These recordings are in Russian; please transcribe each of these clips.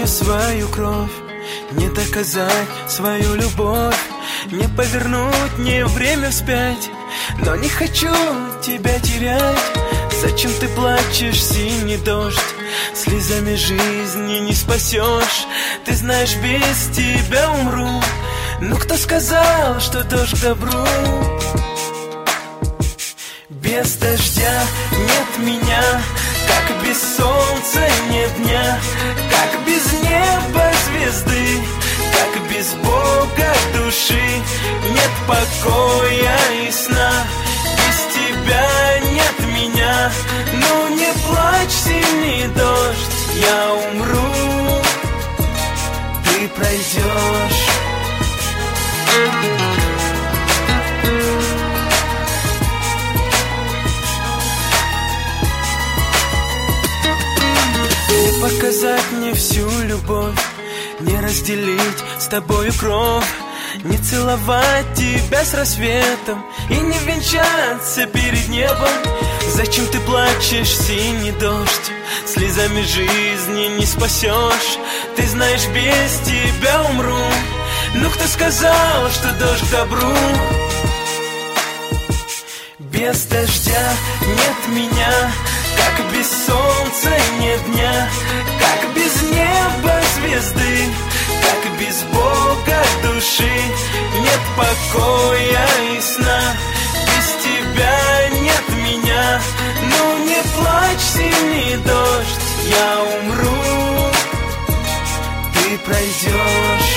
мне свою кровь, не доказать свою любовь, не повернуть мне время вспять. Но не хочу тебя терять. Зачем ты плачешь, синий дождь? Слезами жизни не спасешь. Ты знаешь, без тебя умру. Ну кто сказал, что дождь к добру? Без дождя нет меня, как без солнца нет дня, как без неба звезды, как без Бога души. Нет покоя и сна, без тебя нет меня. Ну не плачь, синий дождь, я умру, ты пройдешь. Не показать мне всю любовь, не разделить с тобою кровь, не целовать тебя с рассветом и не венчаться перед небом. Зачем ты плачешь, синий дождь? Слезами жизни не спасешь. Ты знаешь, без тебя умру. Ну кто сказал, что дождь к добру? Без дождя нет меня, как без солнца нет дня, как без неба звезды, как без Бога души. Нет покоя и сна, без тебя нет меня. Ну не плачь, синий дождь, я умру, ты пройдешь.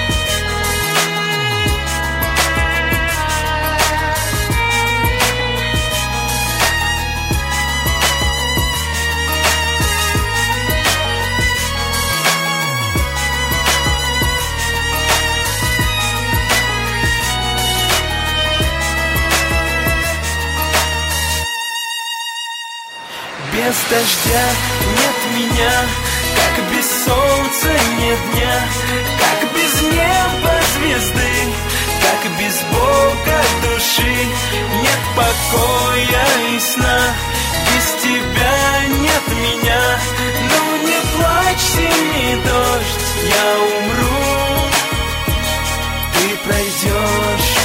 Без дождя нет меня, как без солнца нет дня, как без неба звезды, как без Бога души. Нет покоя и сна, без тебя нет меня. Ну не плачь, синий дождь, я умру, ты пройдешь.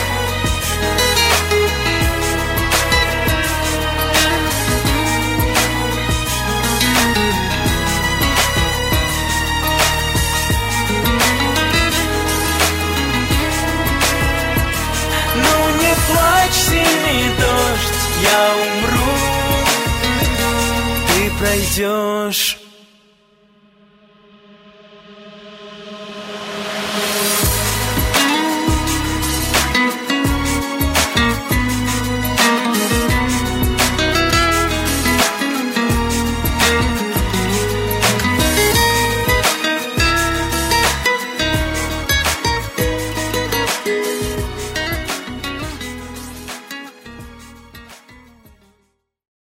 Синий дождь, я умру, ты пройдешь.